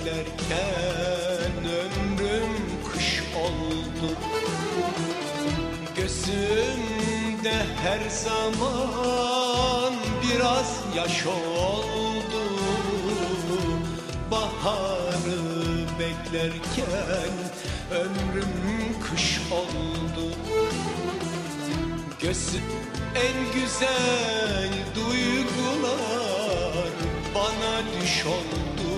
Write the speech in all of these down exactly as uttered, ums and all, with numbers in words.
beklerken ömrüm kış oldu. Gözümde her zaman biraz yaş oldu. Baharı beklerken ömrüm kış oldu. Gözüm en güzel duygular bana düş oldu.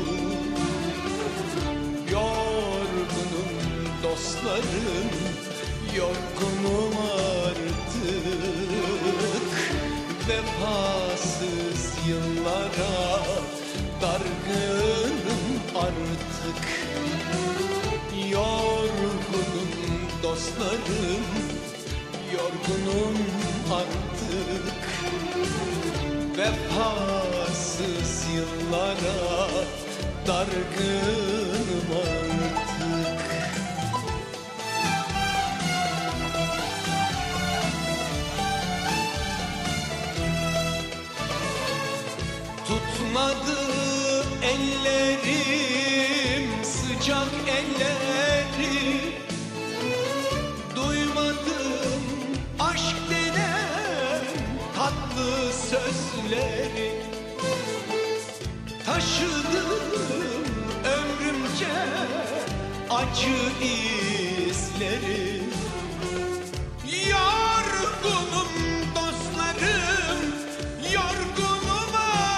Yorgunum dostlarım, yorgunum artık. Vefasız yıllara dargınım artık. Yorgunum dostlarım, yorgunum artık. Vefasız yıllara dargınım artık. Tutmadı ellerim, sıcak ellerim. Duymadım aşk denen tatlı sözleri. Taşıdım ömrümce acı izleri. Yorgunum dostlarım, yorgunum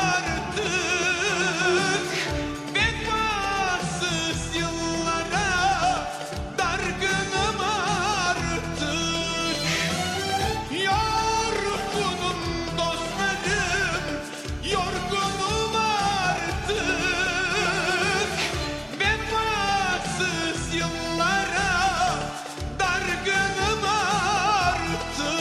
artık. Vefasız yıllara dargınım artık. Yorgunum dostlarım, yorgunum artık. Vefasız yıllara dargınım artık.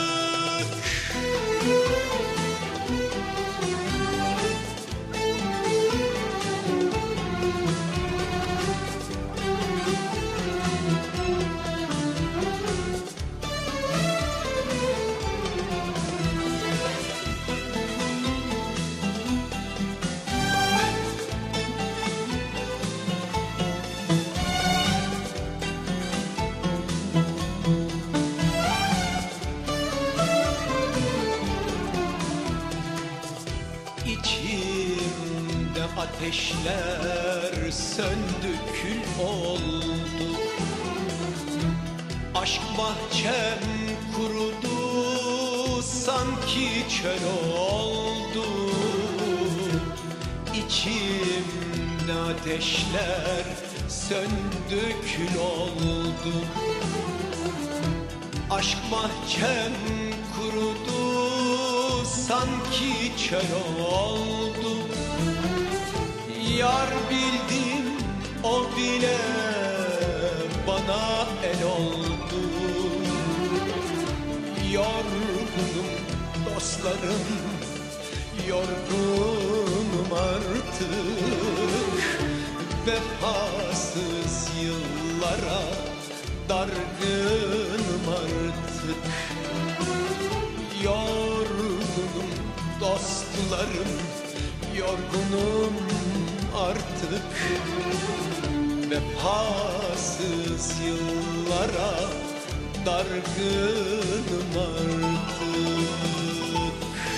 İçimde ateşler söndü, kül oldu. Aşk bahçem kurudu, sanki çöl oldu. İçimde ateşler söndü, kül oldu. Aşk bahçem kurudu, sanki çöl oldu. Yar bildim, o bile bana el oldu. Yorgunum dostlarım, yorgunum artık. Vefasız yıllara dargınım artık. Yorgunum dostlarım, yorgunum artık. Vefasız yıllara dargınım artık.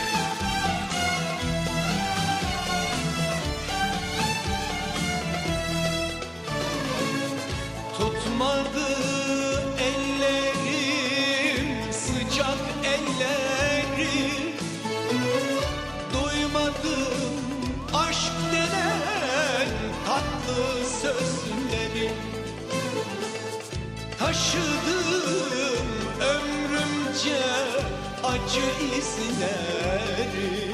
Tutmadı ellerim, sıcak ellerim. Duymadım aşk denen tatlı sözleri. Taşıdım ömrümce acı izleri.